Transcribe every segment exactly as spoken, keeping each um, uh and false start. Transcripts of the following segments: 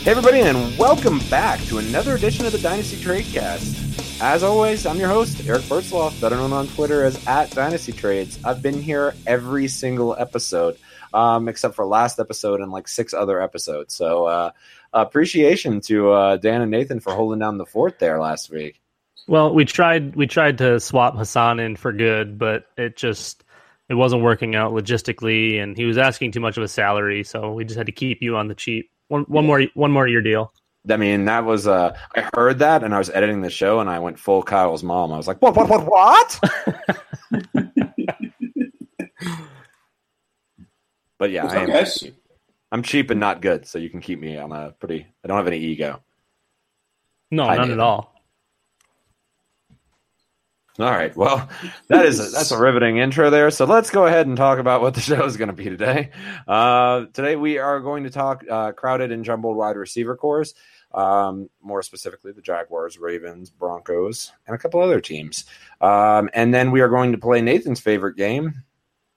Hey everybody, and welcome back to another edition of the Dynasty Tradecast. As always, I'm your host, Eric Bertzloff, better known on Twitter as at Dynasty Trades. I've been here every single episode, um, except for last episode and like six other episodes. So uh, appreciation to uh, Dan and Nathan for holding down the fort there last week. Well, we tried we tried to swap Hassan in for good, but it just it wasn't working out logistically, and he was asking too much of a salary, so we just had to keep you on the cheap. One one Yeah. more one more year deal. I mean, that was, uh, I heard that and I was editing the show and I went full Kyle's mom. I was like, what, what, what, what? But yeah, I am, I'm cheap and not good. So you can keep me on a pretty, I don't have any ego. No, I none did. at all. All right. Well, that is a, that's a riveting intro there. So let's go ahead and talk about what the show is going to be today. Uh, today we are going to talk uh, crowded and jumbled wide receiver cores, um, more specifically the Jaguars, Ravens, Broncos, and a couple other teams. Um, and then we are going to play Nathan's favorite game,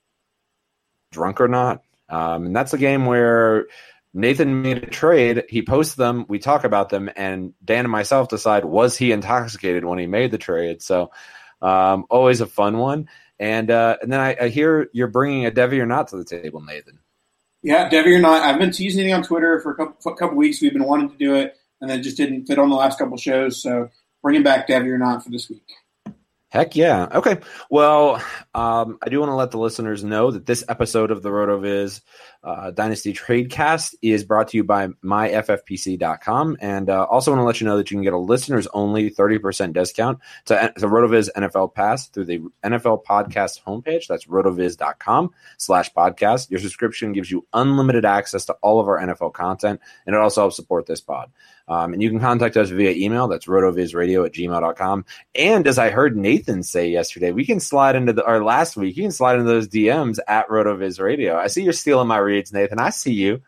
Drunk or Not. Um, and that's a game where Nathan made a trade. He posts them. We talk about them. And Dan and myself decide, was he intoxicated when he made the trade? So Um, always a fun one. And uh, and then I, I hear you're bringing a Devy or Not to the table, Nathan. Yeah, Devy or Not. I've been teasing it on Twitter for a couple, for a couple weeks. We've been wanting to do it, and then just didn't fit on the last couple shows. So bringing back Devy or Not for this week. Heck yeah. Okay. Well, um, I do want to let the listeners know that this episode of the RotoViz uh, Dynasty Tradecast is brought to you by my F F P C dot com. And uh, also want to let you know that you can get a listeners-only thirty percent discount to, to RotoViz N F L Pass through the N F L Podcast homepage. That's rotoviz.com slash podcast. Your subscription gives you unlimited access to all of our N F L content, and it also helps support this pod. Um, and you can contact us via email. That's rotovizradio at gmail dot com. And as I heard Nathan say yesterday, we can slide into the, or last week, you can slide into those D Ms at RotoVizRadio. I see you're stealing my reads, Nathan. I see you.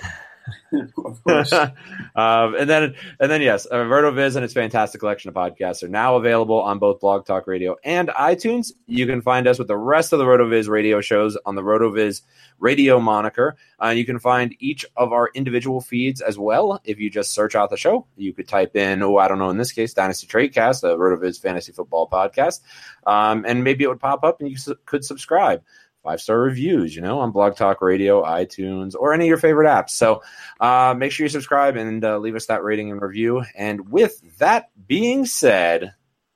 Of course. um, and then, and then, yes, uh, RotoViz and its fantastic collection of podcasts are now available on both Blog Talk Radio and iTunes. You can find us with the rest of the RotoViz radio shows on the RotoViz Radio moniker. Uh, you can find each of our individual feeds as well. If you just search out the show, you could type in, oh, I don't know, in this case, Dynasty Tradecast, a RotoViz fantasy football podcast, um, and maybe it would pop up and you su- could subscribe. Five-star reviews, you know, on Blog Talk Radio, iTunes, or any of your favorite apps. So uh, make sure you subscribe and uh, leave us that rating and review. And with that being said,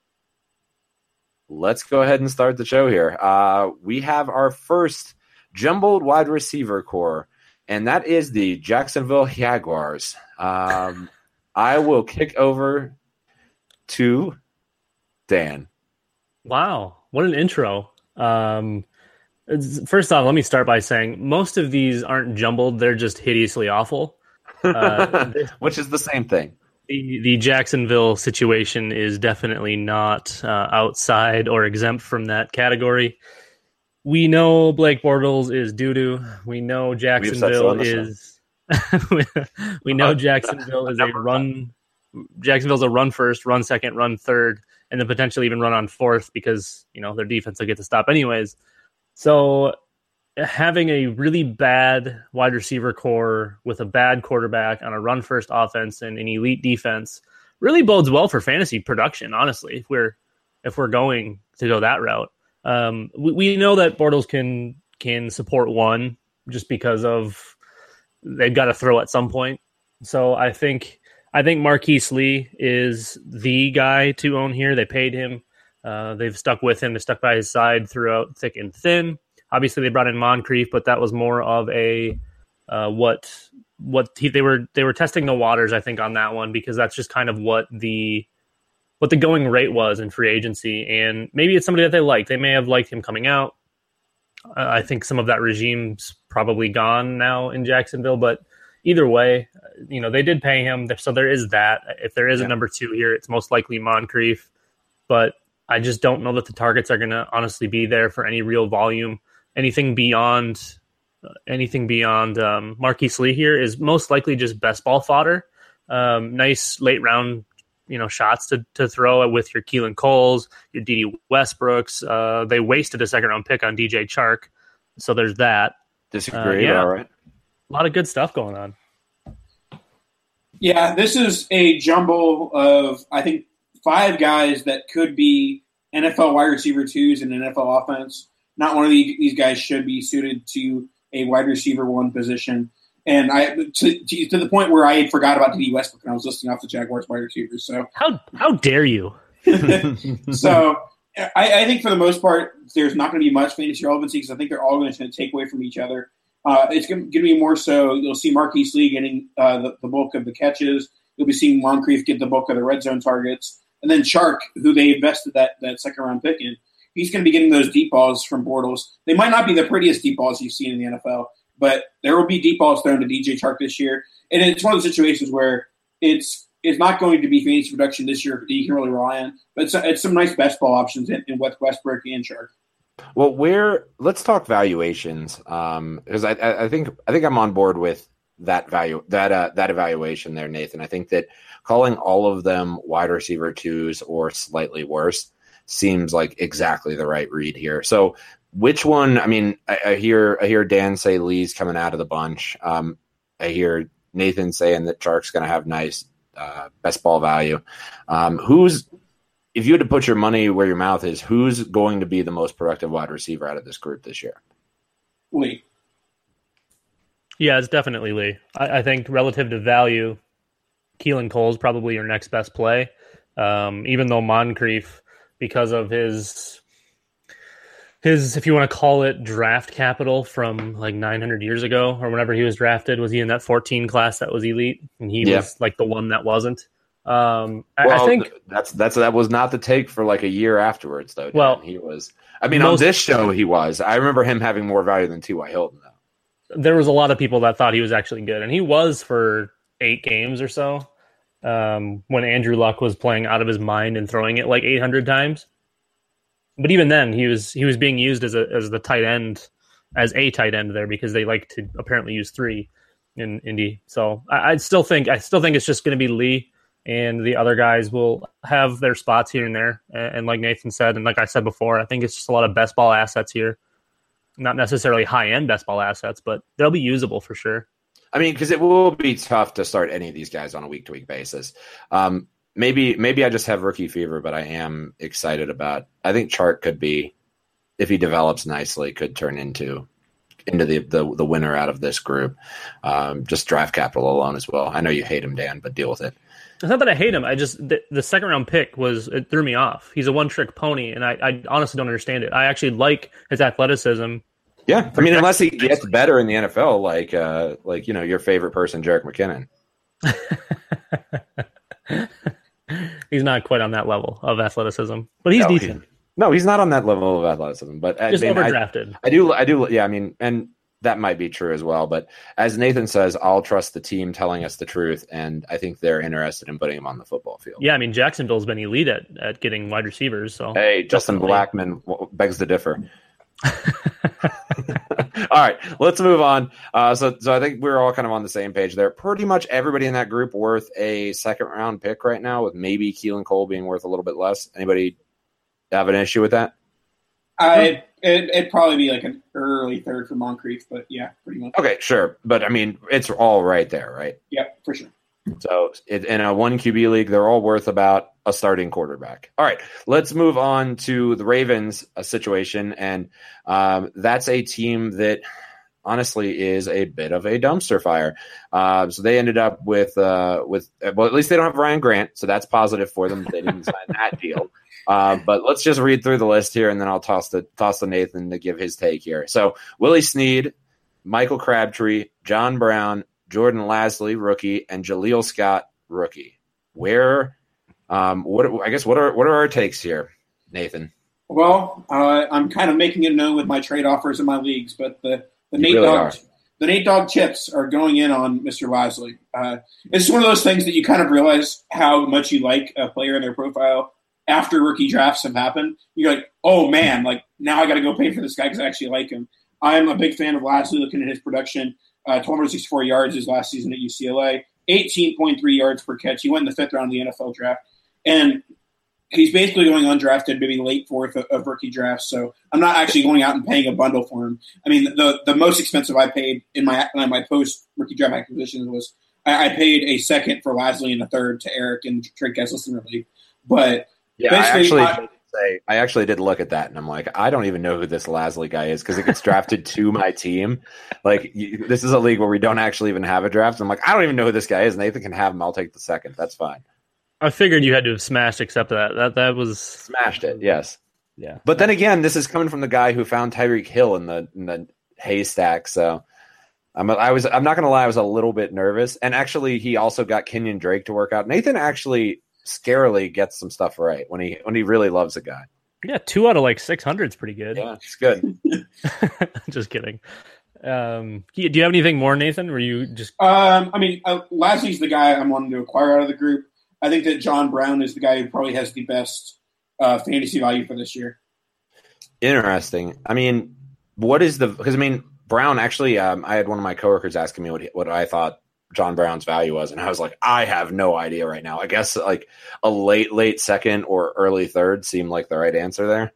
let's go ahead and start the show here. Uh, we have our first jumbled wide receiver core, and that is the Jacksonville Jaguars. Um, I will kick over to Dan. Wow, what an intro. Um, First off, let me start by saying most of these aren't jumbled. They're just hideously awful. Uh, Which is the same thing. The, the Jacksonville situation is definitely not uh, outside or exempt from that category. We know Blake Bortles is doo-doo. We know Jacksonville is... we know Jacksonville is a run... Jacksonville's a run first, run second, run third, and then potentially even run on fourth because, you know, their defense will get to stop anyways. So having a really bad wide receiver core with a bad quarterback on a run-first offense and an elite defense really bodes well for fantasy production, honestly, if we're if we're going to go that route. Um, we, we know that Bortles can can support one just because of they've got to throw at some point. So I think I think Marquise Lee is the guy to own here. They paid him. Uh, they've stuck with him. They stuck by his side throughout thick and thin. Obviously, they brought in Moncrief, but that was more of a uh, what what he, they were they were testing the waters, I think, on that one because that's just kind of what the what the going rate was in free agency, and maybe it's somebody that they like. They may have liked him coming out. Uh, I think some of that regime's probably gone now in Jacksonville, but either way, you know, they did pay him, so there is that. If there is yeah. a number two here, it's most likely Moncrief, but I just don't know that the targets are going to honestly be there for any real volume. Anything beyond uh, anything beyond um, Marquise Lee here is most likely just best ball fodder. Um, nice late round, you know, shots to to throw with your Keelan Coles, your D D Westbrooks. Uh, they wasted a second round pick on D J Chark, so there's that. Disagree. Uh, yeah, all right. A lot of good stuff going on. Yeah, this is a jumble of, I think, five guys that could be N F L wide receiver twos in an N F L offense. Not one of the, these guys should be suited to a wide receiver one position. And I to, to, to the point where I forgot about D D Westbrook when I was listing off the Jaguars wide receivers. So how how dare you? So I, I think for the most part, there's not going to be much fantasy relevancy because I think they're all going to take away from each other. Uh, it's going to be more so you'll see Marquise Lee getting uh, the, the bulk of the catches. You'll be seeing Moncrief get the bulk of the red zone targets. And then Chark, who they invested that, that second-round pick in, he's going to be getting those deep balls from Bortles. They might not be the prettiest deep balls you've seen in the N F L, but there will be deep balls thrown to D J Chark this year. And it's one of the situations where it's it's not going to be fantasy production this year that you can really rely on, but it's, it's some nice best ball options in, in Westbrook and Chark. Well, where let's talk valuations, um, because I, I think I think I'm on board with that value that uh, that evaluation there, Nathan. I think that calling all of them wide receiver twos or slightly worse seems like exactly the right read here. So, which one? I mean, I, I hear I hear Dan say Lee's coming out of the bunch. Um, I hear Nathan saying that Chark's going to have nice uh, best ball value. Um, who's If you had to put your money where your mouth is, who's going to be the most productive wide receiver out of this group this year? Lee. Yeah, it's definitely Lee. I, I think relative to value, Keelan Cole's probably your next best play. Um, even though Moncrief, because of his, his, if you want to call it draft capital from like nine hundred years ago or whenever he was drafted, was he in that fourteen class that was elite? And he yeah. was like the one that wasn't. Um, I, well, I think that's that's that was not the take for like a year afterwards, though. Dan. Well, he was. I mean, most, on this show, he was. I remember him having more value than T Y. Hilton, though. There was a lot of people that thought he was actually good, and he was for eight games or so. Um, when Andrew Luck was playing out of his mind and throwing it like eight hundred times, but even then, he was he was being used as a as the tight end, as a tight end there because they like to apparently use three in Indy. So I, I still think I still think it's just going to be Lee. And the other guys will have their spots here and there. And, and like Nathan said, and like I said before, I think it's just a lot of best ball assets here. Not necessarily high-end best ball assets, but they'll be usable for sure. I mean, because it will be tough to start any of these guys on a week-to-week basis. Um, maybe maybe I just have rookie fever, but I am excited about – I think Chark could be, if he develops nicely, could turn into into the, the, the winner out of this group. Um, just draft capital alone as well. I know you hate him, Dan, but deal with it. It's not that I hate him. I just the, the second round pick was it threw me off. He's a one trick pony, and I, I honestly don't understand it. I actually like his athleticism. Yeah, I mean, unless he gets better in the N F L, like uh, like you know your favorite person, Jerick McKinnon. He's not quite on that level of athleticism, but he's no, decent. He, no, he's not on that level of athleticism, but just I mean, overdrafted. I, I do, I do, yeah. I mean, and. That might be true as well. But as Nathan says, I'll trust the team telling us the truth, and I think they're interested in putting him on the football field. Yeah, I mean, Jacksonville's been elite at, at getting wide receivers. So Hey, Justin definitely. Blackman begs to differ. All right, let's move on. Uh, so, so I think we're all kind of on the same page there. Pretty much everybody in that group worth a second-round pick right now, with maybe Keelan Cole being worth a little bit less. Anybody have an issue with that? I it, it'd probably be like an early third for Moncrief, but yeah, pretty much. Okay, sure, but I mean, it's all right there, right? Yep, for sure. So it, in a one Q B league, they're all worth about a starting quarterback. All right, let's move on to the Ravens uh, situation, and um, that's a team that honestly is a bit of a dumpster fire. Uh, so they ended up with uh, with well, at least they don't have Ryan Grant, so that's positive for them. They didn't sign that deal. Uh, but let's just read through the list here, and then I'll toss the toss to Nathan to give his take here. So Willie Snead, Michael Crabtree, John Brown, Jordan Lasley, rookie, and Jaleel Scott, rookie. Where, um, what I guess what are what are our takes here, Nathan? Well, uh, I'm kind of making it known with my trade offers in my leagues, but the the you Nate really Dogg are. the Nate Dogg chips are going in on Mister Lasley. Uh, it's one of those things that you kind of realize how much you like a player in their profile after rookie drafts have happened. You're like, oh man, like now I got to go pay for this guy because I actually like him. I'm a big fan of Lasley. Looking at his production, uh, twelve sixty-four yards his last season at U C L A, eighteen point three yards per catch. He went in the fifth round of the N F L draft, and he's basically going undrafted, maybe late fourth of, of rookie drafts. So I'm not actually going out and paying a bundle for him. I mean, the the most expensive I paid in my in my post rookie draft acquisitions was I, I paid a second for Lasley and a third to Eric in the TradeCast Listener League. But yeah, I actually I, say I actually did look at that, and I'm like, I don't even know who this Lasley guy is because it gets drafted to my team. Like, you, this is a league where we don't actually even have a draft. I'm like, I don't even know who this guy is. Nathan can have him. I'll take the second. That's fine. I figured you had to have smashed except that. That that was smashed it. Yes. Yeah. But then again, this is coming from the guy who found Tyreek Hill in the in the haystack. So I'm I was I'm not gonna lie, I was a little bit nervous. And actually, he also got Kenyon Drake to work out. Nathan actually scarily gets some stuff right when he when he really loves a guy. Yeah, two out of like six hundred is pretty good. Yeah, it's good. Just kidding. Um, do you have anything more, Nathan? Or you just? Um, I mean, uh, Lasley's the guy I'm wanting to acquire out of the group. I think that John Brown is the guy who probably has the best uh, fantasy value for this year. Interesting. I mean, what is the? Because I mean, Brown actually. Um, I had one of my coworkers asking me what what I thought John Brown's value was, and I was like, I have no idea right now. I guess like a late, late second or early third seemed like the right answer there.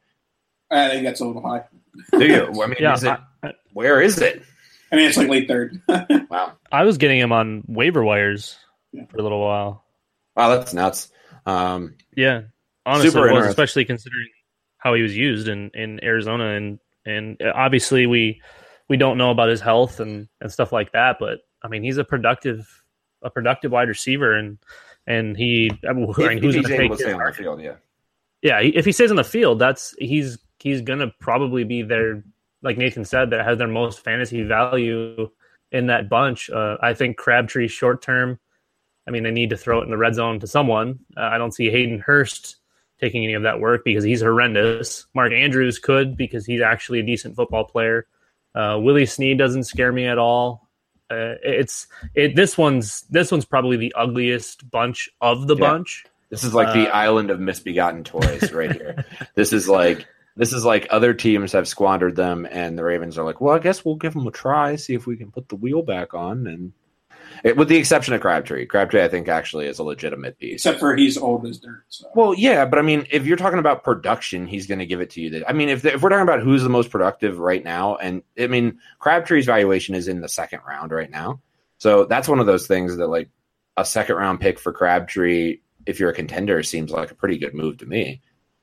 I think that's a little high. Do you? I mean, yeah, is it, I, where is it? I mean, it's like late third. Wow. I was getting him on waiver wires yeah. for a little while. Wow, that's nuts. Um, yeah, honestly, super it was, especially considering how he was used in, in Arizona, and and obviously we we don't know about his health and, and stuff like that, but I mean, he's a productive a productive wide receiver, and and he I mean, if, who's if going to take to stay on the field, yeah, yeah. If he stays on the field, that's he's he's going to probably be their, like Nathan said, that has their most fantasy value in that bunch. Uh, I think Crabtree short term. I mean, they need to throw it in the red zone to someone. Uh, I don't see Hayden Hurst taking any of that work because he's horrendous. Mark Andrews could because he's actually a decent football player. Uh, Willie Snead doesn't scare me at all. Uh, it's it. This one's this one's probably the ugliest bunch of the yeah. bunch. This is like the uh, island of misbegotten toys right here. This is like this is like other teams have squandered them, and the Ravens are like, well, I guess we'll give them a try, see if we can put the wheel back on, and. It, with the exception of Crabtree. Crabtree, I think, actually is a legitimate piece. Except for he's old as dirt. So. Well, yeah, but I mean, if you're talking about production, he's going to give it to you. That I mean, if, the, if we're talking about who's the most productive right now, and I mean, Crabtree's valuation is in the second round right now. So that's one of those things that, like, a second round pick for Crabtree, if you're a contender, seems like a pretty good move to me.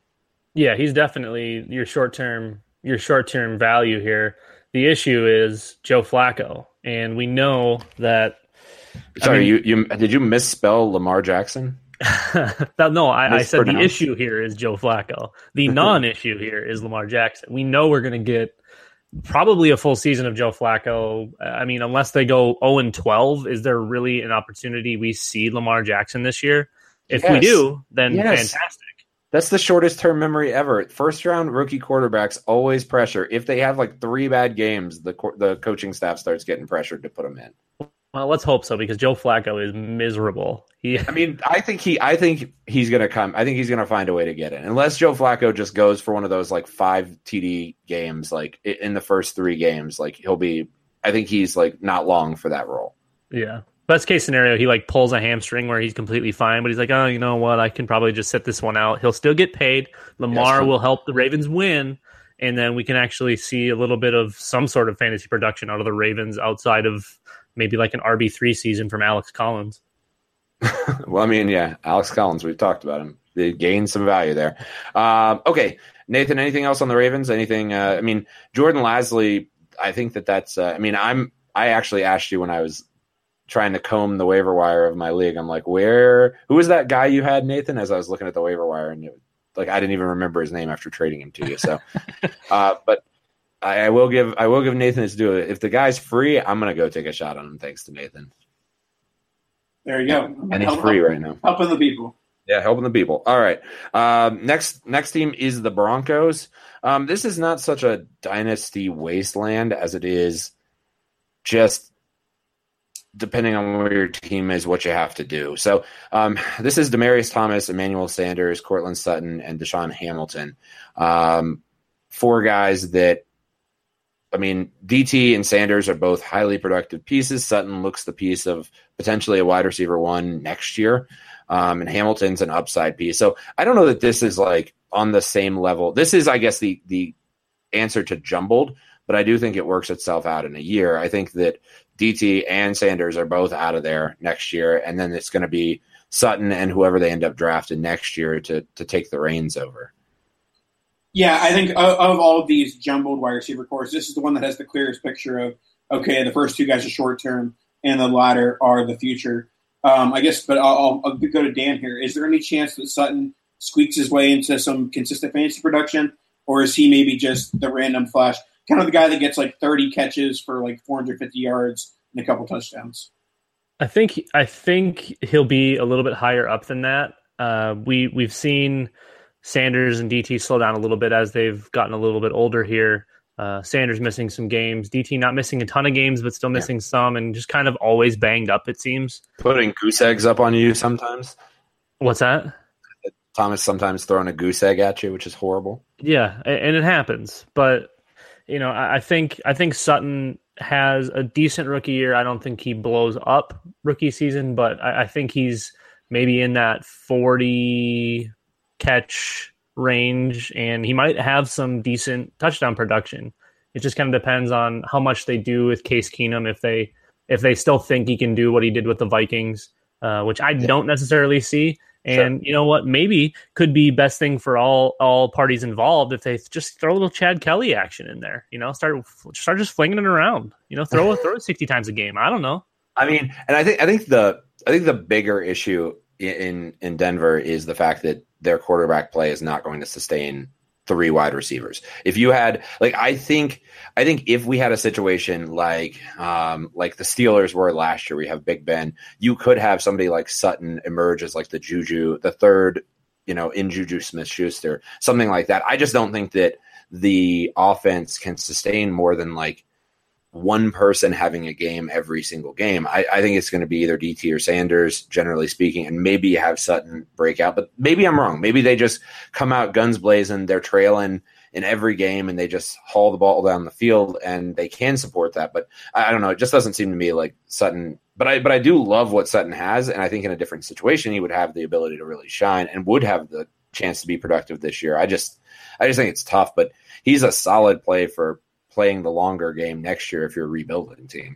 Yeah, he's definitely your short term your short term value here. The issue is Joe Flacco, and we know that. Sorry, I mean, you, you did you misspell Lamar Jackson? no, I, I said the issue here is Joe Flacco. The non-issue here is Lamar Jackson. We know we're going to get probably a full season of Joe Flacco. I mean, unless they go oh and twelve, is there really an opportunity we see Lamar Jackson this year? If yes. we do, then yes. fantastic. That's the shortest term memory ever. First round rookie quarterbacks always pressure. If they have like three bad games, the the coaching staff starts getting pressured to put them in. Well, let's hope so, because Joe Flacco is miserable. He, I mean, I think he, I think he's gonna come. I think he's gonna find a way to get in, unless Joe Flacco just goes for one of those like five T D games, like in the first three games. Like he'll be. I think he's like not long for that role. Yeah. Best case scenario, he like pulls a hamstring where he's completely fine, but he's like, oh, you know what? I can probably just sit this one out. He'll still get paid. Lamar yes, will help the Ravens win, and then we can actually see a little bit of some sort of fantasy production out of the Ravens outside of. Maybe like an R B three season from Alex Collins. Well, I mean, yeah, Alex Collins, we've talked about him. They gained some value there. Um, okay, Nathan, anything else on the Ravens? Anything? Uh, I mean, Jordan Lasley, I think that that's, uh, I mean, I'm, I actually asked you when I was trying to comb the waiver wire of my league. I'm like, where, who was that guy you had, Nathan, as I was looking at the waiver wire? And it, like, I didn't even remember his name after trading him to you. So, uh, but, I will give I will give Nathan his due. If the guy's free, I'm gonna go take a shot on him. Thanks to Nathan. There you go. And he's free right now. Helping the people. Yeah, helping the people. All right. Um, next next team is the Broncos. Um, this is not such a dynasty wasteland as it is just depending on where your team is, what you have to do. So um, this is Demaryius Thomas, Emmanuel Sanders, Cortland Sutton, and Deshaun Hamilton. Um, four guys that. I mean, D T and Sanders are both highly productive pieces. Sutton looks the piece of potentially a wide receiver one next year. Um, and Hamilton's an upside piece. So I don't know that this is like on the same level. This is, I guess, the the answer to jumbled, but I do think it works itself out in a year. I think that D T and Sanders are both out of there next year, and then it's going to be Sutton and whoever they end up drafting next year to to take the reins over. Yeah, I think of, of all of these jumbled wide receiver cores, this is the one that has the clearest picture of, okay, the first two guys are short-term and the latter are the future. Um, I guess, but I'll, I'll go to Dan here. Is there any chance that Sutton squeaks his way into some consistent fantasy production, or is he maybe just the random flash, kind of the guy that gets like thirty catches for like four hundred fifty yards and a couple touchdowns? I think I think he'll be a little bit higher up than that. Uh, we we've seen Sanders and D T slow down a little bit as they've gotten a little bit older here. Uh, Sanders missing some games, D T not missing a ton of games, but still missing yeah. some, and just kind of always banged up, it seems. Putting goose eggs up on you sometimes. What's that? Thomas sometimes throwing a goose egg at you, which is horrible. Yeah, and it happens. But, you know, I think I think Sutton has a decent rookie year. I don't think he blows up rookie season, but I, I think he's maybe in that forty catch range, and he might have some decent touchdown production. It just kind of depends on how much they do with Case Keenum, if they if they still think he can do what he did with the Vikings, uh, which I yeah. don't necessarily see. And sure. you know what? Maybe could be best thing for all all parties involved if they just throw a little Chad Kelly action in there. You know, start start just flinging it around. You know, throw it throw it sixty times a game. I don't know. I mean, and I think I think the I think the bigger issue in in Denver is the fact that their quarterback play is not going to sustain three wide receivers. If you had like, I think, I think if we had a situation like, um, like the Steelers were last year, we have Big Ben, you could have somebody like Sutton emerge as like the Juju, the third, you know, in Juju Smith-Schuster, something like that. I just don't think that the offense can sustain more than like one person having a game every single game. I, I think it's going to be either D T or Sanders, generally speaking, and maybe you have Sutton break out. But maybe I'm wrong. Maybe they just come out guns blazing. They're trailing in every game, and they just haul the ball down the field, and they can support that. But I, I don't know. It just doesn't seem to me like Sutton. But I but I do love what Sutton has, and I think in a different situation he would have the ability to really shine and would have the chance to be productive this year. I just I just think it's tough. But he's a solid play for playing the longer game next year if you're a rebuilding team.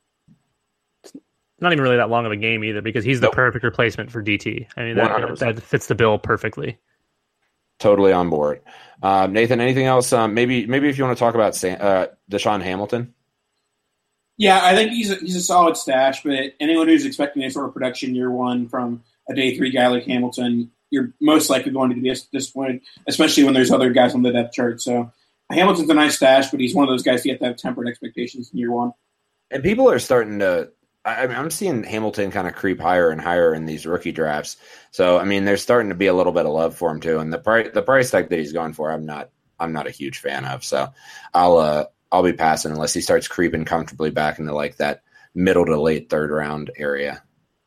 It's not even really that long of a game either, because he's the nope. perfect replacement for D T. I mean, that, that fits the bill perfectly. Totally on board. Uh, Nathan, anything else? Um, maybe maybe if you want to talk about Sam, uh, Deshaun Hamilton. Yeah, I think he's a, he's a solid stash, but anyone who's expecting any sort of production year one from a day three guy like Hamilton, you're most likely going to be disappointed, especially when there's other guys on the depth chart. So Hamilton's a nice stash, but he's one of those guys you have to have tempered expectations in year one. And people are starting to – I mean, I'm seeing Hamilton kind of creep higher and higher in these rookie drafts. So, I mean, there's starting to be a little bit of love for him too. And the price the price tag that he's going for, I'm not I'm not a huge fan of. So I'll uh, I'll be passing unless he starts creeping comfortably back into like that middle to late third round area.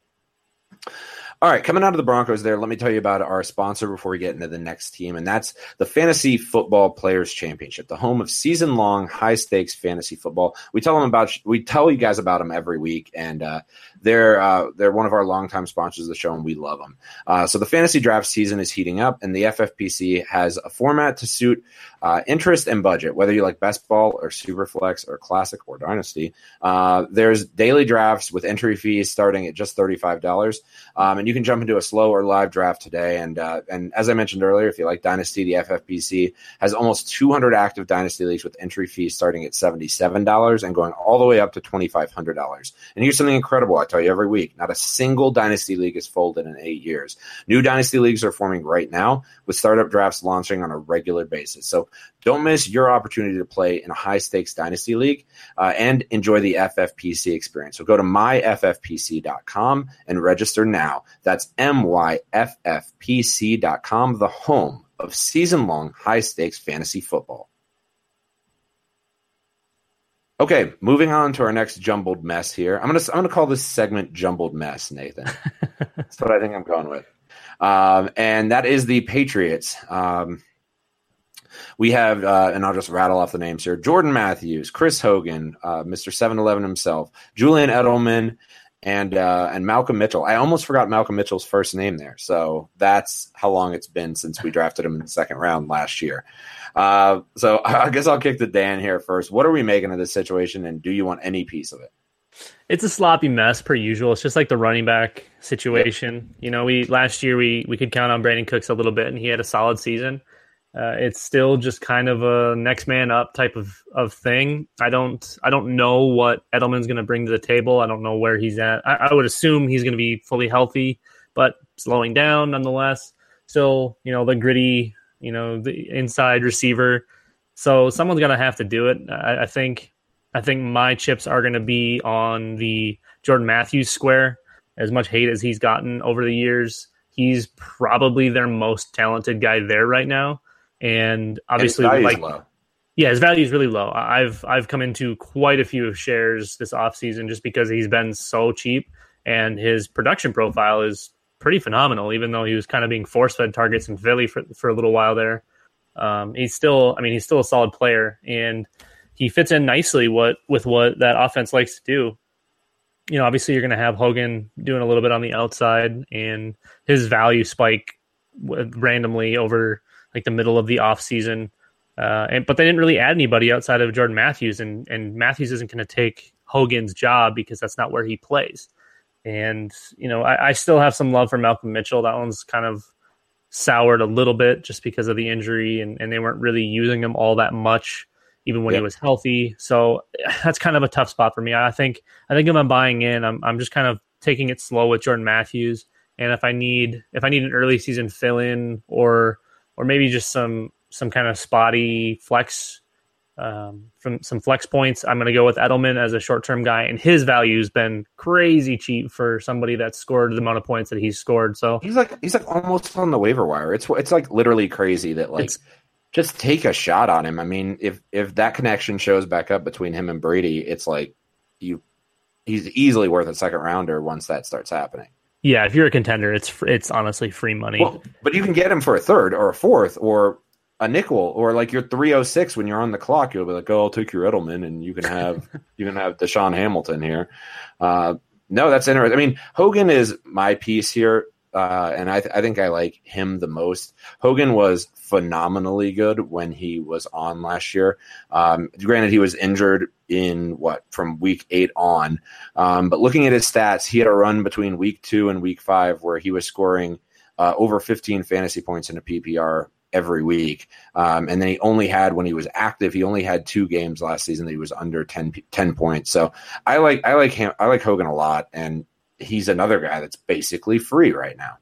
All right, coming out of the Broncos there, let me tell you about our sponsor before we get into the next team, and that's the Fantasy Football Players Championship, the home of season-long, high-stakes fantasy football. We tell them about, we tell you guys about them every week, and uh, they're uh, they're one of our longtime sponsors of the show, and we love them. Uh, so the fantasy draft season is heating up, and the F F P C has a format to suit uh, interest and budget, whether you like best ball or superflex or classic or dynasty. Uh, there's daily drafts with entry fees starting at just thirty-five dollars, um, and you can jump into a slow or live draft today. And uh, and as I mentioned earlier, if you like Dynasty, the F F P C has almost two hundred active Dynasty leagues with entry fees starting at seventy-seven dollars and going all the way up to twenty-five hundred dollars. And here's something incredible I tell you every week. Not a single Dynasty league is folded in eight years. New Dynasty leagues are forming right now with startup drafts launching on a regular basis. So don't miss your opportunity to play in a high-stakes Dynasty league uh, and enjoy the F F P C experience. So go to my F F P C dot com and register now. That's M Y F F P C dot com, the home of season-long high-stakes fantasy football. Okay, moving on to our next jumbled mess here. I'm gonna I'm gonna call this segment "Jumbled Mess," Nathan. That's what I think I'm going with, um, and that is the Patriots. Um, we have, uh, and I'll just rattle off the names here: Jordan Matthews, Chris Hogan, uh, Mister seven eleven himself, Julian Edelman, and uh, and Malcolm Mitchell. I almost forgot Malcolm Mitchell's first name there. So that's how long it's been since we drafted him in the second round last year. Uh, so I guess I'll kick to Dan here first. What are we making of this situation, and do you want any piece of it? It's a sloppy mess per usual. It's just like the running back situation. Yep. You know, we last year we we could count on Brandon Cooks a little bit, and he had a solid season. Uh, it's still just kind of a next man up type of, of thing. I don't I don't know what Edelman's going to bring to the table. I don't know where he's at. I, I would assume he's going to be fully healthy, but slowing down nonetheless. Still, you know, the gritty, you know, the inside receiver. So someone's going to have to do it. I, I think. I think my chips are going to be on the Jordan Matthews square. As much hate as he's gotten over the years, he's probably their most talented guy there right now. And obviously, and his like, low. yeah, his value is really low. I've I've come into quite a few shares this offseason just because he's been so cheap, and his production profile is pretty phenomenal. Even though he was kind of being force-fed targets in Philly for for a little while there, um, he's still, I mean, he's still a solid player, and he fits in nicely what with what that offense likes to do. You know, obviously you're going to have Hogan doing a little bit on the outside, and his value spike randomly over like the middle of the off season. Uh, and but they didn't really add anybody outside of Jordan Matthews, and and Matthews isn't going to take Hogan's job because that's not where he plays. And you know, I, I still have some love for Malcolm Mitchell. That one's kind of soured a little bit just because of the injury, and, and they weren't really using him all that much, even when yep. he was healthy. So that's kind of a tough spot for me. I think I think if I'm buying in, I'm I'm just kind of taking it slow with Jordan Matthews. And if I need if I need an early season fill in, or or maybe just some some kind of spotty flex um, from some flex points, I'm going to go with Edelman as a short term guy. And his value has been crazy cheap for somebody that scored the amount of points that he's scored. So he's like he's like almost on the waiver wire. It's it's like literally crazy that like. It's, Just take a shot on him. I mean, if if that connection shows back up between him and Brady, it's like you he's easily worth a second rounder once that starts happening. Yeah, if you're a contender, it's it's honestly free money. Well, but you can get him for a third or a fourth or a nickel or like your three oh six when you're on the clock. You'll be like, oh, I'll take your Edelman, and you can have you can have Deshaun Hamilton here. Uh, no, that's interesting. I mean, Hogan is my piece here. Uh, and I, th- I think I like him the most. Hogan was phenomenally good when he was on last year. Um, granted, he was injured in what from week eight on. Um, but looking at his stats, he had a run between week two and week five where he was scoring uh, over fifteen fantasy points in a P P R every week. Um, and then he only had, when he was active, he only had two games last season that he was under ten, ten points. So I like I like him. I like Hogan a lot, and he's another guy that's basically free right now.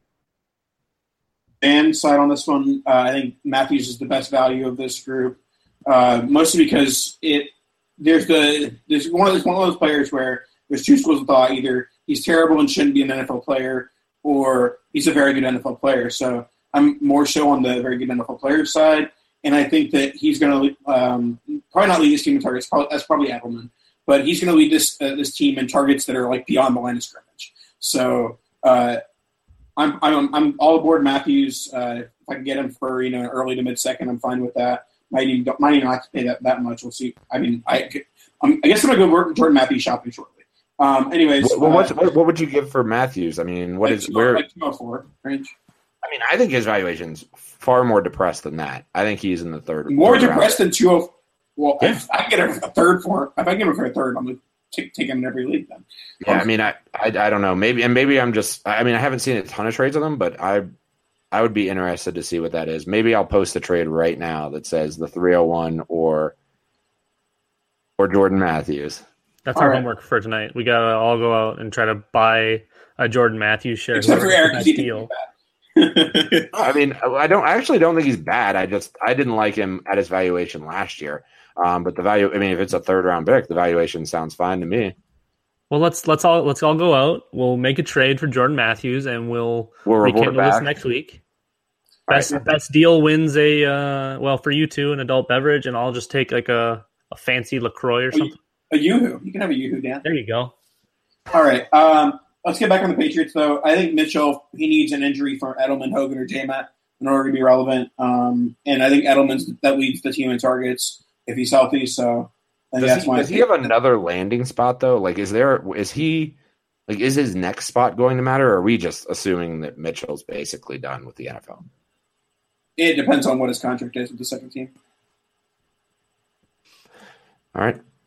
And side on this one, uh, I think Matthews is the best value of this group, uh, mostly because it there's the there's one of those one of those players where there's two schools of thought: either he's terrible and shouldn't be an N F L player, or he's a very good N F L player. So I'm more so on the very good N F L player side, and I think that he's going to um, probably not lead this team in targets. Probably, that's probably Edelman. But he's going to lead this uh, this team in targets that are like beyond the line of scrimmage. So uh, I'm I'm I'm all aboard Matthews. Uh, if I can get him for you know early to mid second, I'm fine with that. Might even might even not have to pay that, that much. We'll see. I mean, I I'm, I guess I'm gonna go work Jordan Matthews shopping shortly. Um, anyways, well, what's, uh, what what would you give for Matthews? I mean, what like is two, where like two oh four range? I mean, I think his valuation's far more depressed than that. I think he's in the third. More third depressed round. than two oh. Well, yeah. if I can get a third for if I can get him for a third, I'm gonna take, take him in every league then. Yeah, um, I mean, I, I I don't know. Maybe and maybe I'm just. I mean, I haven't seen a ton of trades of them, but I I would be interested to see what that is. Maybe I'll post a trade right now that says the three oh one or or Jordan Matthews. That's all our right. homework for tonight. We gotta all go out and try to buy a Jordan Matthews share. Except for Eric, Nice he deal. I mean, I don't. I actually don't think he's bad. I just I didn't like him at his valuation last year. Um, but the value. I mean, if it's a third round pick, the valuation sounds fine to me. Well, let's let's all let's all go out. We'll make a trade for Jordan Matthews, and we'll, we'll rekindle back. this next week. Best right. best deal wins a uh, well for you two an adult beverage, and I'll just take like a, a fancy LaCroix or something. A Yoo-hoo. You can have a Yoo-hoo, Dan. There you go. All right. Um, let's get back on the Patriots, though. I think Mitchell, he needs an injury from Edelman, Hogan, or J-Matt in order to be relevant. Um, and I think Edelman's that leads the team in targets if he's healthy. So I think does that's he, why. Does he have another landing spot though? Like, is there? Is he? Like, is his next spot going to matter? Or are we just assuming that Mitchell's basically done with the N F L? It depends on what his contract is with the second team. All right.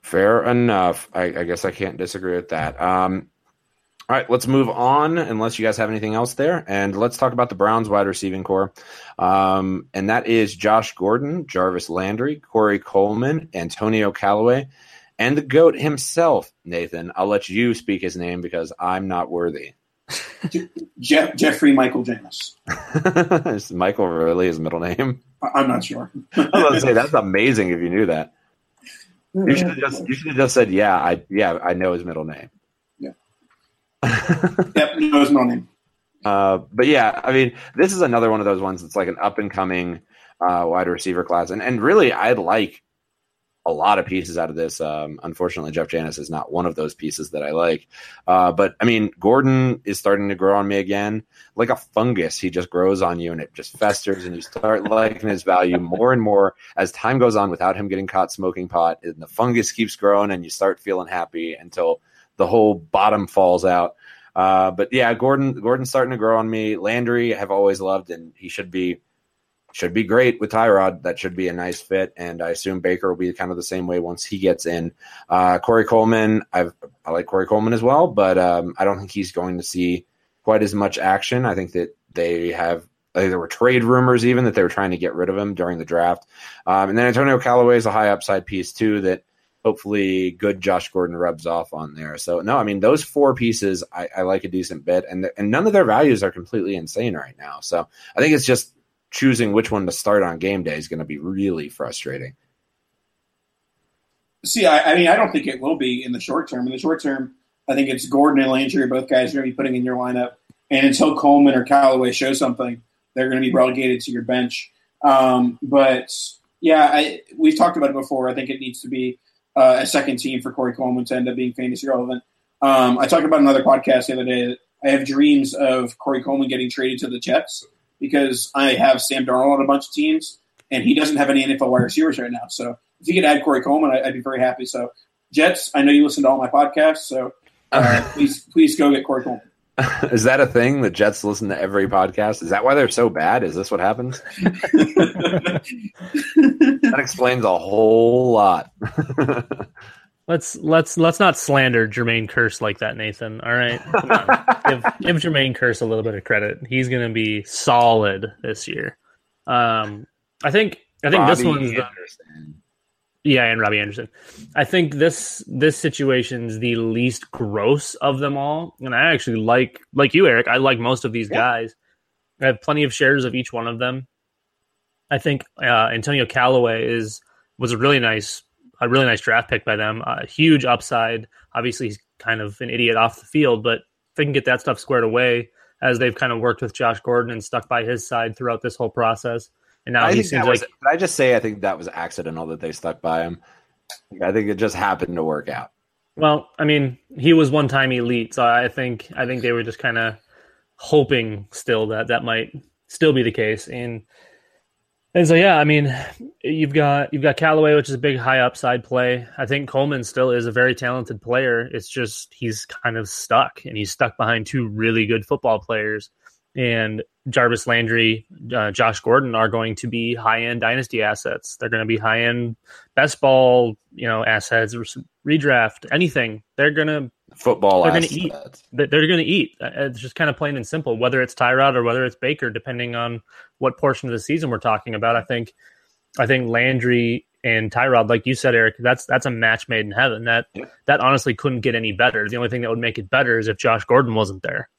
Fair enough. I, I guess I can't disagree with that. Um, all right, let's move on, unless you guys have anything else there. And let's talk about the Browns wide receiving core. Um, and that is Josh Gordon, Jarvis Landry, Corey Coleman, Antonio Callaway, and the GOAT himself, Nathan. I'll let you speak his name because I'm not worthy. Jeff, Jeffrey Michael Janis. Is Michael really his middle name? I'm not sure. I was going to say, that's amazing if you knew that. You should have just, you should have just said, yeah, I yeah, I know his middle name. Yeah. Yep, know his middle name. Uh, but yeah, I mean, this is another one of those ones that's like an up and coming uh, wide receiver class, and and really, I like a lot of pieces out of this. Um, unfortunately, Jeff Janis is not one of those pieces that I like. Uh, but I mean, Gordon is starting to grow on me again, like a fungus. He just grows on you, and it just festers, and you start liking his value more and more as time goes on without him getting caught smoking pot. And the fungus keeps growing, and you start feeling happy until the whole bottom falls out. Uh, but yeah, Gordon, Gordon's starting to grow on me. Landry, I have always loved, and he should be should be great with Tyrod. That should be a nice fit, and I assume Baker will be kind of the same way once he gets in. Uh, Corey Coleman, I've, I like Corey Coleman as well, but um, I don't think he's going to see quite as much action. I think that they have I think there were trade rumors even that they were trying to get rid of him during the draft. Um, and then Antonio Callaway is a high upside piece too that hopefully good Josh Gordon rubs off on there. So no, I mean, those four pieces I, I like a decent bit, and and none of their values are completely insane right now. So I think it's just choosing which one to start on game day is going to be really frustrating. See, I, I mean, I don't think it will be in the short term. In the short term, I think it's Gordon and Landry, both guys you're going to be putting in your lineup. And until Coleman or Callaway show something, they're going to be relegated to your bench. Um, but, yeah, I, we've talked about it before. I think it needs to be uh, a second team for Corey Coleman to end up being fantasy relevant. Um, I talked about another podcast the other day that I have dreams of Corey Coleman getting traded to the Jets, because I have Sam Darnold on a bunch of teams, and he doesn't have any N F L wide receivers right now. So if he could add Corey Coleman, I'd be very happy. So Jets, I know you listen to all my podcasts, so uh, please please go get Corey Coleman. Is that a thing? The Jets listen to every podcast? Is that why they're so bad? Is this what happens? That explains a whole lot. Let's let's let's not slander Jermaine Kearse like that, Nathan. All right, come on. give, give Jermaine Kearse a little bit of credit. He's going to be solid this year. Um, I think I think Robbie this one's the, yeah, and Robbie Anderson. I think this this situation's the least gross of them all, and I actually like like you, Eric. I like most of these yeah. guys. I have plenty of shares of each one of them. I think uh, Antonio Callaway is was a really nice. A really nice draft pick by them. A uh, huge upside. Obviously, he's kind of an idiot off the field, but if they can get that stuff squared away, as they've kind of worked with Josh Gordon and stuck by his side throughout this whole process, and now I he think seems was, like. Did I just say I think that was accidental that they stuck by him? I think it just happened to work out. Well, I mean, he was one-time elite, so I think I think they were just kind of hoping still that that might still be the case, and. And so, yeah, I mean, you've got you've got Callaway, which is a big high upside play. I think Coleman still is a very talented player. It's just he's kind of stuck, and he's stuck behind two really good football players. And Jarvis Landry, uh, Josh Gordon are going to be high-end dynasty assets. They're going to be high-end best ball, you know, assets, redraft, anything. They're going to football. They're going to eat. They're going to eat. It's just kind of plain and simple. Whether it's Tyrod or whether it's Baker, depending on what portion of the season we're talking about. I think, I think Landry and Tyrod, like you said, Eric, that's that's a match made in heaven. That yeah. that honestly couldn't get any better. The only thing that would make it better is if Josh Gordon wasn't there.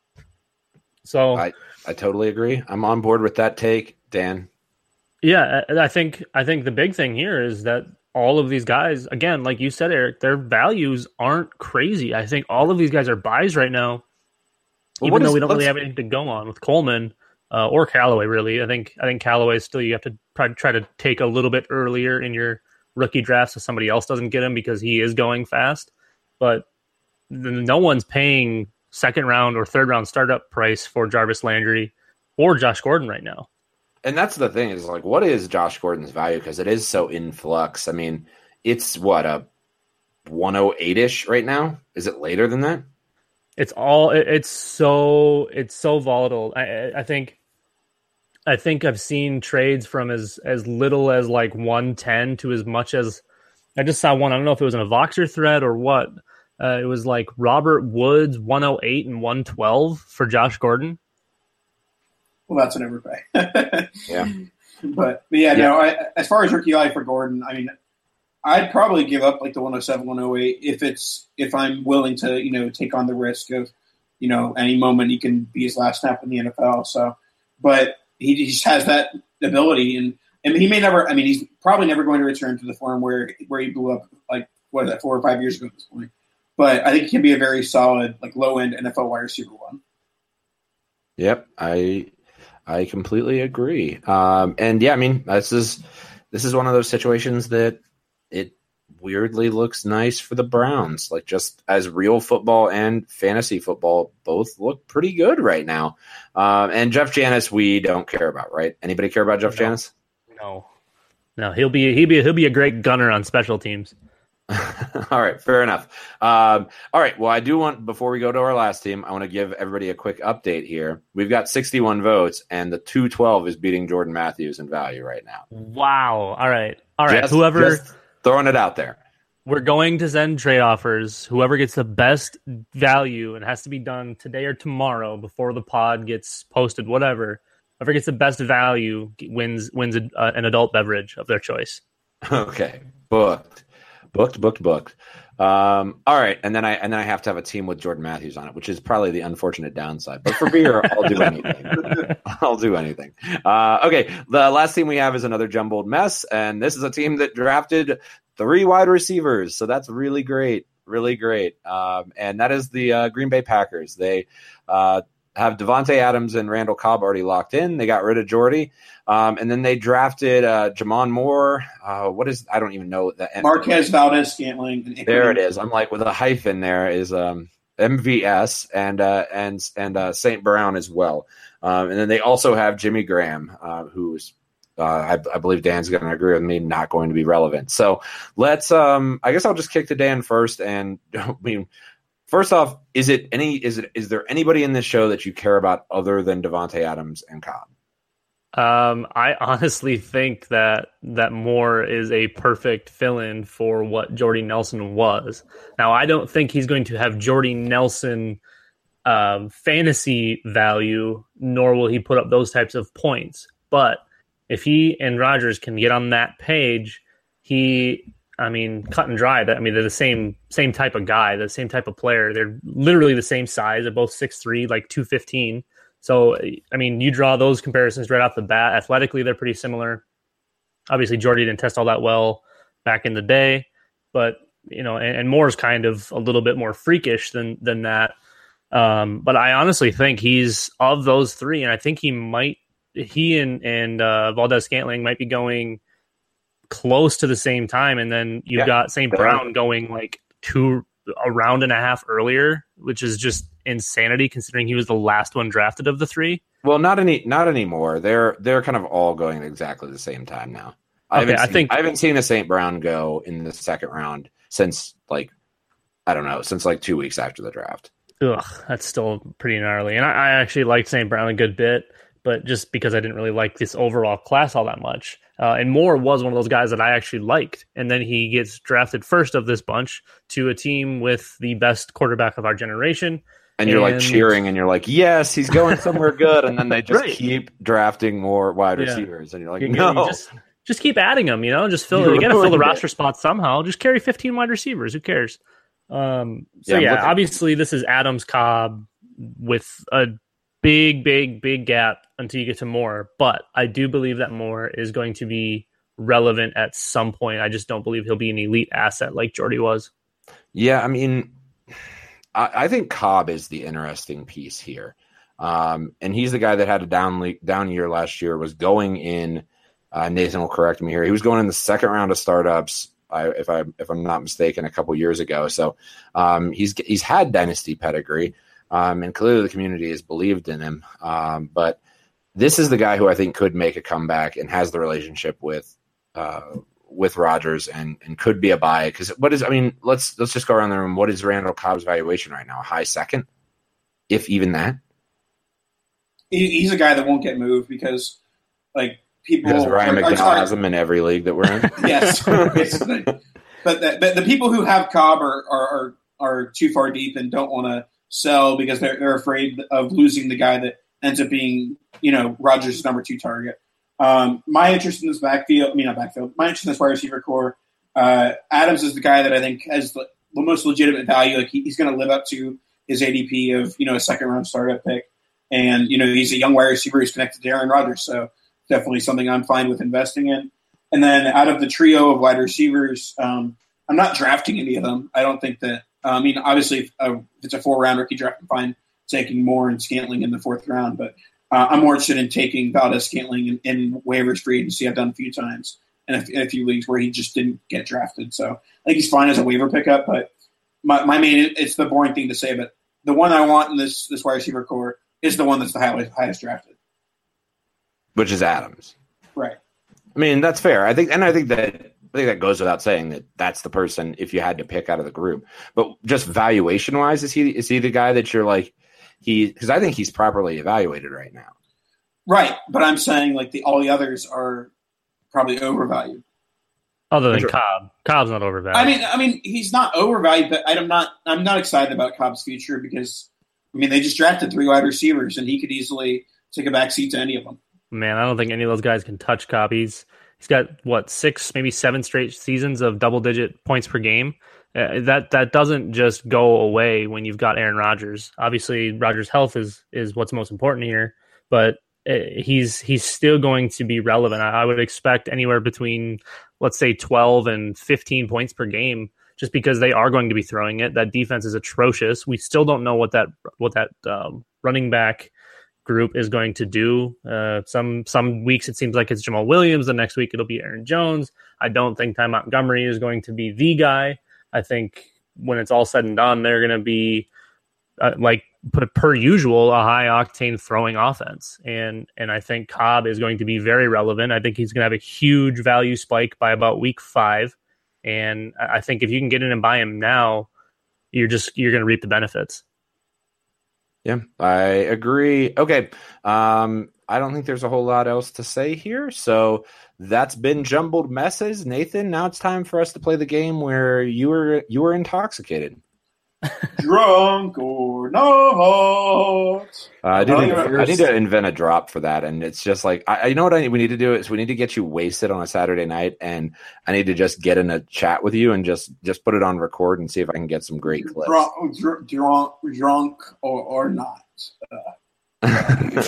So I, I totally agree. I'm on board with that take, Dan. Yeah, I think I think the big thing here is that all of these guys, again, like you said, Eric, their values aren't crazy. I think all of these guys are buys right now, well, even though is, we don't really have anything to go on with Coleman uh, or Callaway. Really, I think I think Callaway still you have to probably try to take a little bit earlier in your rookie draft so somebody else doesn't get him because he is going fast. But no one's paying second round or third round startup price for Jarvis Landry or Josh Gordon right now. And that's the thing is like, what is Josh Gordon's value? Because it is so in flux. I mean, it's what, a one oh eight-ish right now? Is it later than that? It's all, it's so, it's so volatile. I, I think, I think I've seen trades from as, as little as like one ten to as much as, I just saw one. I don't know if it was in a Voxer thread or what. Uh, it was like Robert Woods one oh eight and one twelve for Josh Gordon. Well, that's an overpay. yeah. But, but yeah, yeah, no, I, as far as rookie value for Gordon, I mean, I'd probably give up like the one oh seven, one oh eight if it's if I'm willing to, you know, take on the risk of, you know, any moment he can be his last snap in the N F L. So, but he just has that ability, and I mean, he may never. I mean, he's probably never going to return to the form where where he blew up like what is that four or five years ago at this point. But I think he can be a very solid, like low end N F L wide receiver one. Yep, I I completely agree. Um, and yeah, I mean, this is this is one of those situations that it weirdly looks nice for the Browns. Like, just as real football and fantasy football both look pretty good right now. Um, and Jeff Janis, we don't care about, right? Anybody care about Jeff no. Janis? No, no. He'll be he'll be he'll be a great gunner on special teams. All right, fair enough. Um, all right, well, I do want, before we go to our last team, I want to give everybody a quick update here. We've got sixty-one votes, and the two twelve is beating Jordan Matthews in value right now. Wow. All right. All right. Just, Whoever just throwing it out there. We're going to send trade offers. Whoever gets the best value, and it has to be done today or tomorrow before the pod gets posted, whatever. Whoever gets the best value wins wins a, uh, an adult beverage of their choice. Okay. Booked. Booked, booked, booked. Um, all right, and then I and then I have to have a team with Jordan Matthews on it, which is probably the unfortunate downside. But for beer, I'll do anything. I'll do anything. Uh, okay, the last team we have is another jumbled mess, and this is a team that drafted three wide receivers, so that's really great, really great. Um, and that is the uh, Green Bay Packers. They uh, have Devontae Adams and Randall Cobb already locked in. They got rid of Jordy. Um, and then they drafted uh, Jamon Moore. Uh, what is, I don't even know. That Marquez Valdez Scantling. There it is. I'm like, with a hyphen there is um, M V S and uh, and and uh, Saint Brown as well. Um, and then they also have Jimmy Graham, uh, who's, uh, I, I believe Dan's going to agree with me, not going to be relevant. So let's, um, I guess I'll just kick to Dan first. And I mean, first off, is it any, is it, is there anybody in this show that you care about other than Devontae Adams and Cobb? Um, I honestly think that that Moore is a perfect fill-in for what Jordy Nelson was. Now, I don't think he's going to have Jordy Nelson um, fantasy value, nor will he put up those types of points. But if he and Rodgers can get on that page, he, I mean, cut and dry. I mean, they're the same same type of guy, the same type of player. They're literally the same size. They're both six three, like two fifteen. So, I mean, you draw those comparisons right off the bat. Athletically, they're pretty similar. Obviously, Jordy didn't test all that well back in the day, but, you know, and, and Moore's kind of a little bit more freakish than than that. Um, but I honestly think he's of those three, and I think he might, he and, and uh, Valdez Scantling might be going close to the same time, and then you've yeah, got Saint Brown going like two, a round and a half earlier, which is just insanity considering he was the last one drafted of the three. Well, not any, not anymore. They're they're kind of all going at exactly the same time now. I okay, haven't I seen, think I haven't seen a Saint Brown go in the second round since like I don't know since like two weeks after the draft. Ugh, that's still pretty gnarly. And I, I actually liked Saint Brown a good bit, but just because I didn't really like this overall class all that much. Uh, and Moore was one of those guys that I actually liked. And then he gets drafted first of this bunch to a team with the best quarterback of our generation. And you're and, like cheering and you're like, yes, he's going somewhere good. And then they just right. keep drafting more wide receivers. Yeah. And you're like, you're, no. You just, just keep adding them, you know, just fill you, you got to fill the roster spots somehow. Just carry fifteen wide receivers. Who cares? Um, so, yeah, yeah obviously this is Adams Cobb with a big, big, big gap until you get to Moore. But I do believe that Moore is going to be relevant at some point. I just don't believe he'll be an elite asset like Jordy was. Yeah, I mean, I, I think Cobb is the interesting piece here. Um, and he's the guy that had a down le- down year last year, was going in, uh, Nathan will correct me here, he was going in the second round of startups, I, if, I, if I'm not mistaken, a couple years ago. So um, he's he's had dynasty pedigree. Um, and clearly the community has believed in him. Um, but this is the guy who I think could make a comeback and has the relationship with uh, with Rodgers and, and could be a buy. Because what is, I mean, let's let's just go around the room. What is Randall Cobb's valuation right now? A high second, if even that. He, he's a guy that won't get moved because, like, people. Because Ryan McDowell has him in every league that we're in. Yes, basically. but the, but the people who have Cobb are are, are, are too far deep and don't want to sell because they're they're afraid of losing the guy that ends up being, you know, Rodgers' number two target. Um, my interest in this backfield, I mean not backfield, my interest in this wide receiver core. Uh, Adams is the guy that I think has the, the most legitimate value. Like he, he's going to live up to his A D P of, you know, a second round startup pick, and you know he's a young wide receiver who's connected to Aaron Rodgers, so definitely something I'm fine with investing in. And then out of the trio of wide receivers, um, I'm not drafting any of them. I don't think that. Uh, I mean, obviously, if, uh, if it's a four round rookie draft, I'm fine taking Moore and Scantling in the fourth round, but uh, I'm more interested in taking Valdez Scantling in, in waivers free agency. I've done a few times in a, in a few leagues where he just didn't get drafted. So I think he's fine as a waiver pickup, but my, my main, it's the boring thing to say, but the one I want in this, this wide receiver core is the one that's the highest, highest drafted. Which is Adams. Right. I mean, that's fair. I think, and I think that, I think that goes without saying that that's the person if you had to pick out of the group. But just valuation wise, is he, is he the guy that you're like, he, because I think he's properly evaluated right now. Right. But I'm saying like the, all the others are probably overvalued. Other than Cobb. Cobb's not overvalued. I mean, I mean, he's not overvalued, but I'm not. I'm not excited about Cobb's future because, I mean, they just drafted three wide receivers, and he could easily take a back seat to any of them. Man, I don't think any of those guys can touch Cobb. He's he's got what six, maybe seven straight seasons of double-digit points per game. Uh, that that doesn't just go away when you've got Aaron Rodgers. Obviously, Rodgers' health is is what's most important here, but he's he's still going to be relevant. I, I would expect anywhere between, let's say, twelve and fifteen points per game, just because they are going to be throwing it. That defense is atrocious. We still don't know what that what that um, running back group is going to do. Uh, some some weeks it seems like it's Jamal Williams. The next week it'll be Aaron Jones. I don't think Ty Montgomery is going to be the guy. I think when it's all said and done, they're going to be uh, like per, per usual a high octane throwing offense, and and I think Cobb is going to be very relevant. I think he's going to have a huge value spike by about week five, and I think if you can get in and buy him now, you're just you're going to reap the benefits. Yeah, I agree. Okay. Um, I don't think there's a whole lot else to say here. So that's been Jumbled Messes. Nathan, now it's time for us to play the game where you were you were intoxicated. Drunk or not. Uh, I, do need to, I need to invent a drop for that. And it's just like, I, you know what I need, we need to do is we need to get you wasted on a Saturday night. And I need to just get in a chat with you and just, just put it on record and see if I can get some great clips. Drunk, dr- drunk, drunk or, or not. Uh,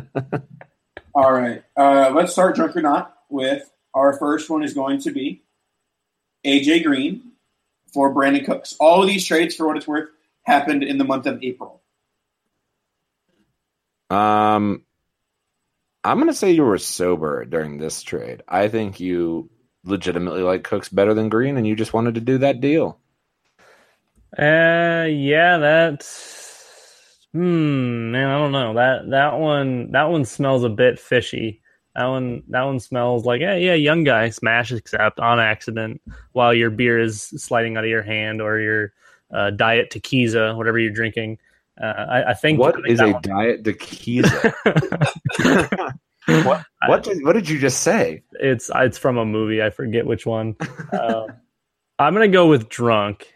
all right. Uh, let's start drunk or not with our first one is going to be A J Green for Brandon Cooks. All of these trades, for what it's worth, happened in the month of April. Um, I'm going to say you were sober during this trade. I think you legitimately like Cooks better than Green, and you just wanted to do that deal. Uh, yeah, that's hmm, man, I don't know. That that one that one smells a bit fishy. That one that one smells like yeah, yeah, young guy smash accept on accident while your beer is sliding out of your hand or your uh, diet tequila, whatever you're drinking. Uh, I, I think what I think is a one... diet tequila? what what did, what did you just say? It's it's from a movie. I forget which one. Um, I'm gonna go with drunk.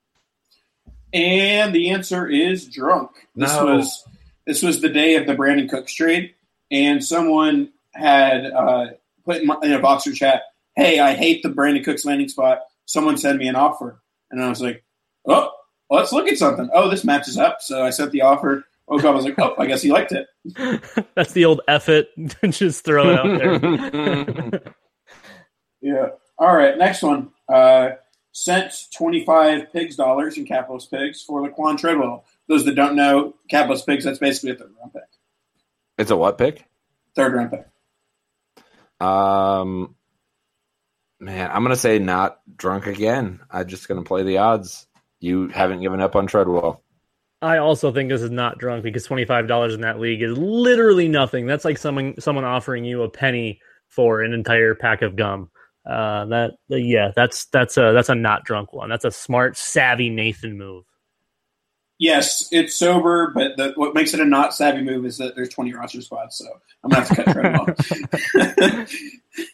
And the answer is drunk. This no. was this was the day of the Brandon Cooks trade, and someone had uh, put in, my, in a Boxer chat, "Hey, I hate the Brandon Cooks landing spot. Someone send me an offer." And I was like, "Oh, let's look at something. Oh, this matches up." So I sent the offer. Woke up, I was like, "Oh, I guess he liked it." That's the old F it. Just throw it out there. Yeah. All right. Next one. Uh, sent twenty-five pigs dollars in Capitalist Pigs for Laquan Treadwell. Those that don't know, Capitalist Pigs, that's basically a third round pick. It's a what pick? Third round pick. Um, man, I'm going to say not drunk again. I'm just going to play the odds. You haven't given up on Treadwell. I also think this is not drunk because twenty-five dollars in that league is literally nothing. That's like someone someone offering you a penny for an entire pack of gum. Uh, that yeah, that's that's a that's a not drunk one. That's a smart, savvy Nathan move. Yes, it's sober, but the, what makes it a not savvy move is that there's twenty roster spots, so I'm gonna have to cut Treadwell.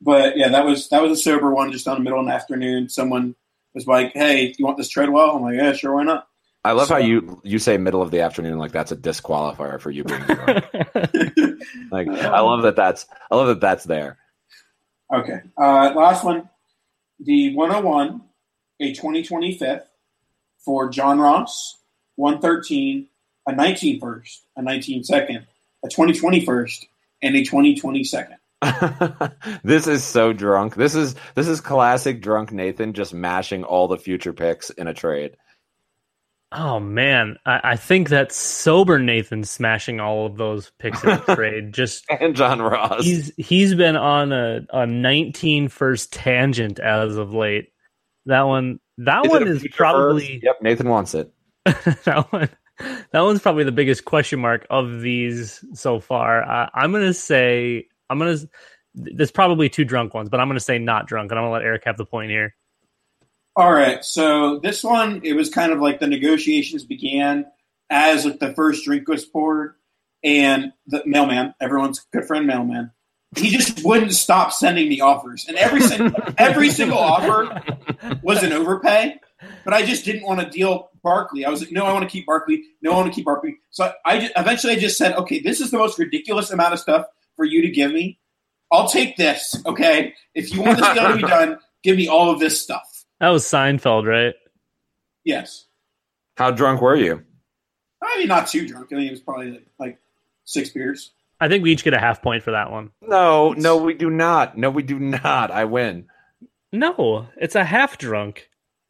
but yeah, that was that was a sober one, just on the middle of the afternoon. Someone was like, "Hey, you want this Treadwell?" I'm like, "Yeah, sure, why not?" I love so, how you you say middle of the afternoon like that's a disqualifier for you being drunk. Like I love that that's I love that that's there. Okay, uh, last one, the one oh one, a twenty twenty fifth for John Ross, one thirteen, a nineteen first, a nineteen second, a twenty twenty first, and a twenty twenty second. This is so drunk. This is this is classic drunk Nathan just mashing all the future picks in a trade. Oh man, I, I think that sober Nathan smashing all of those picks in the trade. Just and John Ross. He's he's been on a, a nineteen first tangent as of late. That one that is one is probably first? Yep, Nathan wants it. that one that one's probably the biggest question mark of these so far. Uh, I'm gonna say I'm gonna there's probably two drunk ones, but I'm gonna say not drunk, and I'm gonna let Eric have the point here. All right, so this one, it was kind of like the negotiations began as like the first drink was poured, and the mailman, everyone's good friend mailman, he just wouldn't stop sending me offers, and every single every single offer was an overpay, but I just didn't want to deal Barkley. I was like, no, I want to keep Barkley. No, I want to keep Barkley. So I just, eventually I just said, okay, this is the most ridiculous amount of stuff for you to give me. I'll take this, okay? If you want this deal to be done, give me all of this stuff. That was Seinfeld, right? Yes. How drunk were you? I mean, not too drunk. I mean, it was probably like, like six beers. I think we each get a half point for that one. No, no, we do not. No, we do not. I win. No, it's a half drunk.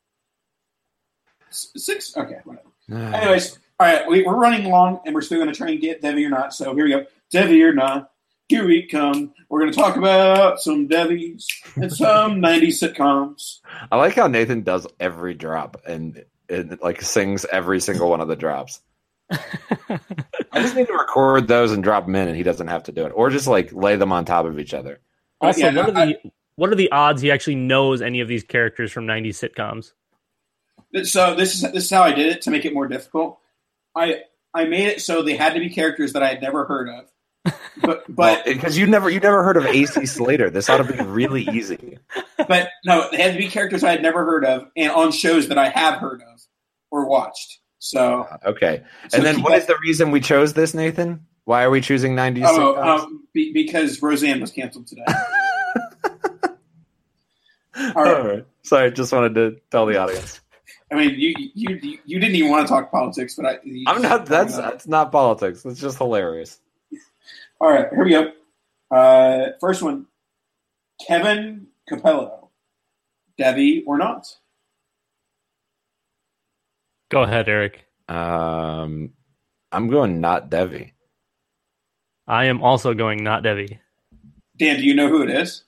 Six? Okay, whatever. Anyways, all right, we, we're running long, and we're still going to try and get Debbie or not. So here we go. Debbie or not. Here we come. We're going to talk about some Debbie's and some nineties sitcoms. I like how Nathan does every drop and, and like sings every single one of the drops. I just need to record those and drop them in, and he doesn't have to do it, or just like lay them on top of each other. Also, yeah, what are I, the what are the odds he actually knows any of these characters from nineties sitcoms? So this is this is how I did it to make it more difficult. I I made it so they had to be characters that I had never heard of. But but because well, you never you never heard of A C Slater, this ought to be really easy. But no, they had to be characters I had never heard of, and on shows that I have heard of or watched. So okay, so and then what is the reason we chose this, Nathan? Why are we choosing nineties? Oh, um, be, because Roseanne was canceled today. All right. All right. Sorry, just wanted to tell the audience. I mean, you you you didn't even want to talk politics, but I. I'm not. That's that's not politics. It's just hilarious. All right, here we go. Uh, first one, Kevin Capello, Debbie or not? Go ahead, Eric. Um, I'm going not Debbie. I am also going not Debbie. Dan, do you know who it is?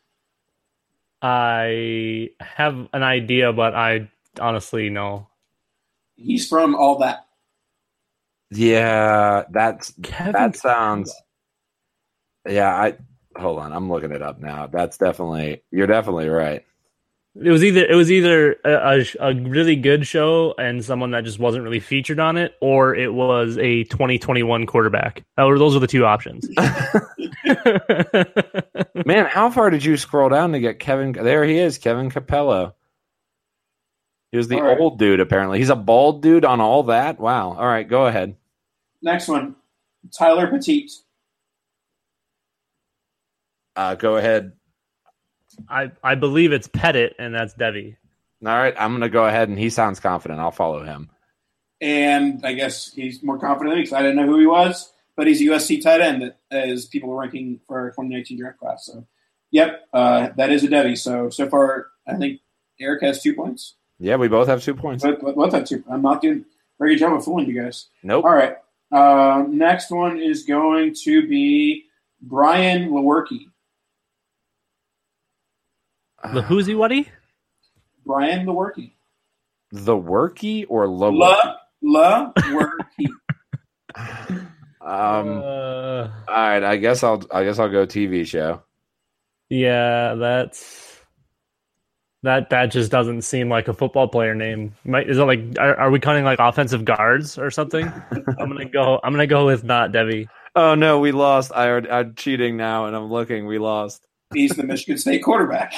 I have an idea, but I honestly know. He's from All That. Yeah, that's Kevin that sounds. Yeah, I hold on. I'm looking it up now. That's definitely you're definitely right. It was either it was either a, a, a really good show and someone that just wasn't really featured on it, or it was a twenty twenty-one quarterback. That were, those were the two options. Man, how far did you scroll down to get Kevin? There he is, Kevin Capello. He was the right. old dude, apparently. He's a bald dude on All That? Wow. All right, go ahead. Next one, Tyler Petite. Uh, go ahead. I, I believe it's Pettit, and that's Debbie. All right, I'm going to go ahead, and he sounds confident. I'll follow him. And I guess he's more confident than me because I didn't know who he was, but he's a U S C tight end that as people are ranking for our twenty nineteen draft class. So, yep, uh, that is a Debbie. So, so far, I think Eric has two points. Yeah, we both have two points. Both, both have two. I'm not doing a very good job of fooling you guys. Nope. All right. Uh, next one is going to be Brian Lewerke. The who's he, what he? Brian Lewerke. The Worky or Low? La La Lewerke. um. Uh, all right. I guess I'll. I guess I'll go T V show. yeah, that's that. That just doesn't seem like a football player name. Might, is it like? Are, are we counting like offensive guards or something? I'm gonna go. I'm gonna go with not Debbie. Oh no, we lost. I I'm cheating now, and I'm looking. We lost. He's the Michigan State quarterback.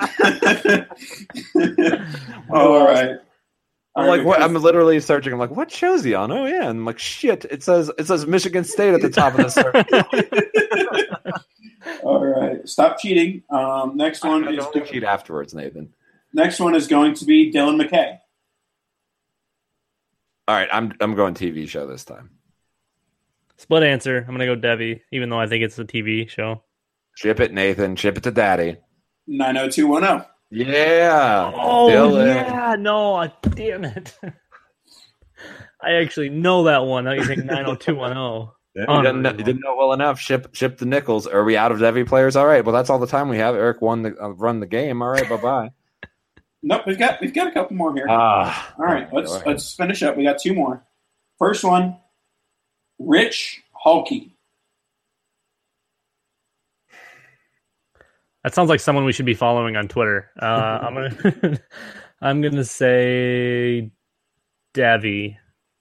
All right. I'm like, what? I'm literally searching. I'm like, what show's he on? Oh yeah, and I'm like, shit. It says it says Michigan State at the top of the search. All right, stop cheating. Um, next one I is don't cheat afterwards, Nathan. Next one is going to be Dylan McKay. All right, I'm I'm going T V show this time. Split answer. I'm gonna go Debbie, even though I think it's a T V show. Ship it, Nathan. Ship it to Daddy. nine oh two one oh. Yeah. Oh, Dylan. yeah. No, I, damn it. I actually know that one. Now you think nine oh two one oh. Yeah, you, didn't know, you didn't know well enough. Ship ship the nickels. Are we out of Debbie players? All right. Well, that's all the time we have. Eric won the uh, run the game. All right. Bye bye. Nope. We've got we've got a couple more here. Ah. All right. Let's all right. let's finish up. We got two more. First one, Rich Halkey. That sounds like someone we should be following on Twitter. Uh, I'm gonna, I'm gonna say, Davy.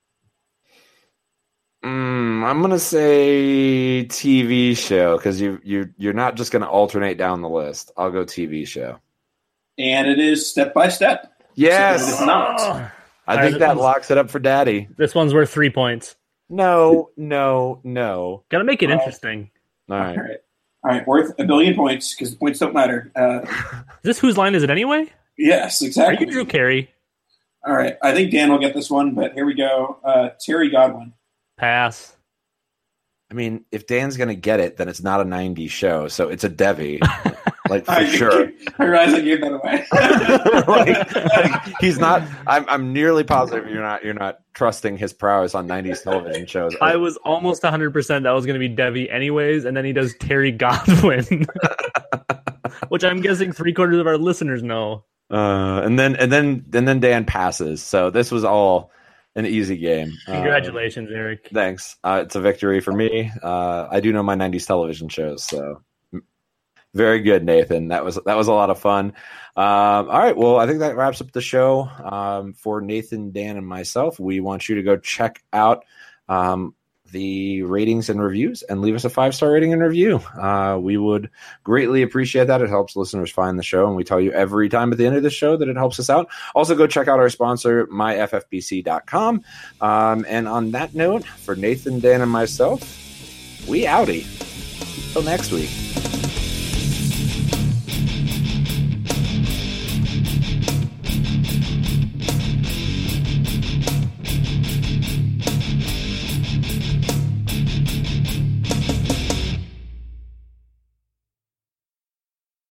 Mm, I'm gonna say T V show because you you you're not just gonna alternate down the list. I'll go T V show. And it is Step by Step. Yes. So it is not. Oh. I think right, that locks it up for Daddy. This one's worth three points. No, no, no. Gotta make it All interesting. All right. All right. All right, worth a billion points because the points don't matter. Uh, is this whose line is it anyway? Yes, exactly. Are you Drew Carey? All right, I think Dan will get this one, but here we go. Uh, Terry Godwin. Pass. I mean, if Dan's going to get it, then it's not a nineties show, so it's a Debbie. Like, for I, sure. I realize I gave that away. like, like, he's not I'm I'm nearly positive you're not you're not trusting his prowess on nineties television shows. I was almost one hundred percent that was going to be Debbie anyways, and then he does Terry Godwin, which I'm guessing three quarters of our listeners know. Uh, and then and then and then Dan passes. So this was all an easy game. Congratulations, uh, Eric. Thanks. Uh, it's a victory for me. Uh, I do know my nineties television shows, so very good, Nathan. That was that was a lot of fun. Um, all right, well, I think that wraps up the show um, for Nathan, Dan, and myself. We want you to go check out um, the ratings and reviews and leave us a five-star rating and review. Uh, we would greatly appreciate that. It helps listeners find the show, and we tell you every time at the end of the show that it helps us out. Also, go check out our sponsor, my F F P C dot com. Um, and on that note, for Nathan, Dan, and myself, we outie. Till next week.